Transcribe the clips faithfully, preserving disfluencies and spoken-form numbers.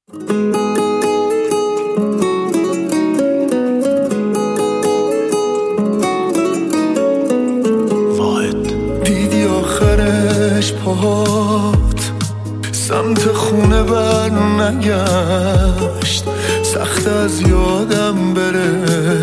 دیدی آخرش پاهات سمت خونه بر نگشت، سخت از یادم بره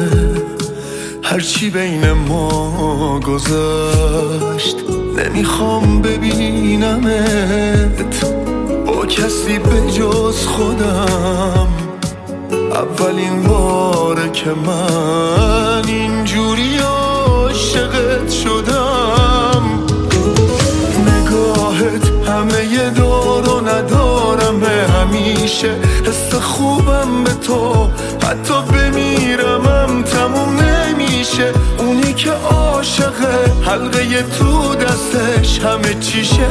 هرچی بین ما گذشت. نمیخوام ببینمت با کسی به جز خودم، اولین باره که من اینجوری عاشقت شدم. نگاهت همه دار و ندارمه، همیشه حس خوبم به تو، حتی بمیرمم تموم نمیشه. اونی که عاشقه حلقه تو دستش همه چیشه.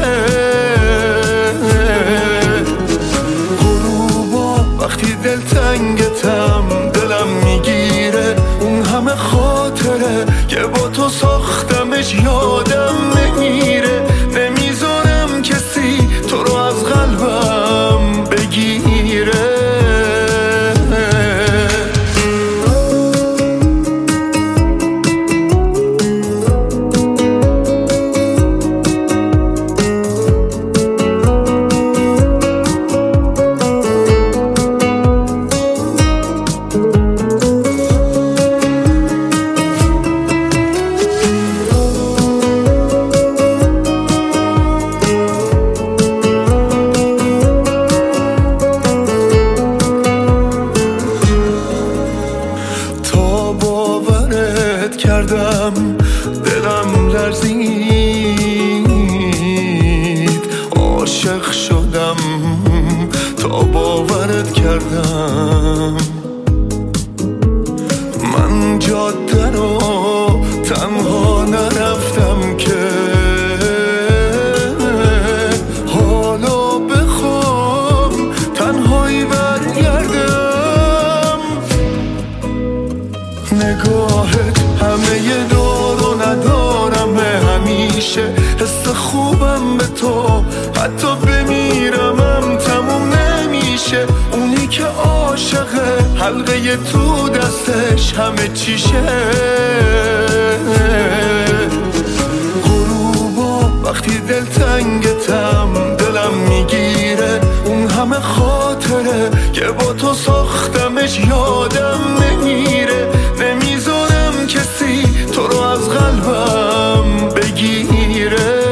غروبا وقتی دلتنگتم دلم میگیره، اون همه خاطره که با تو ساختمش یادم نمیره. نمیذارم کسی تو رو از قلبم بگیره. کردم دلم لرزید، عاشق شدم تا باورت کردم. من جاده رو تنها نرفتم که حالا بخوام تنهایی برگردم. نگاهت همه دار و ندارمه، همیشه حس خوبم به تو، حتی بمیرمم تموم نمیشه. اونی که عاشقه حلقه تو دستش همه چیشه. غروبا وقتی دلتنگتم دلم میگیره، اون همه خاطره که با تو ساختمش یادم نمیره. نمیذارم کسی تو رو از قلبم بگیره.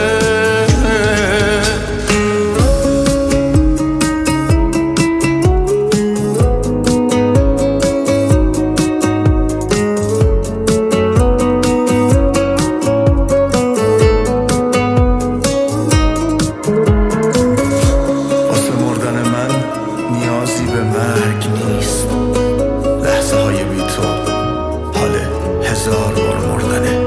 واسه مردن من نیازی به مرگ نیست، لحظه های بی تو حال هزار بار مردنه.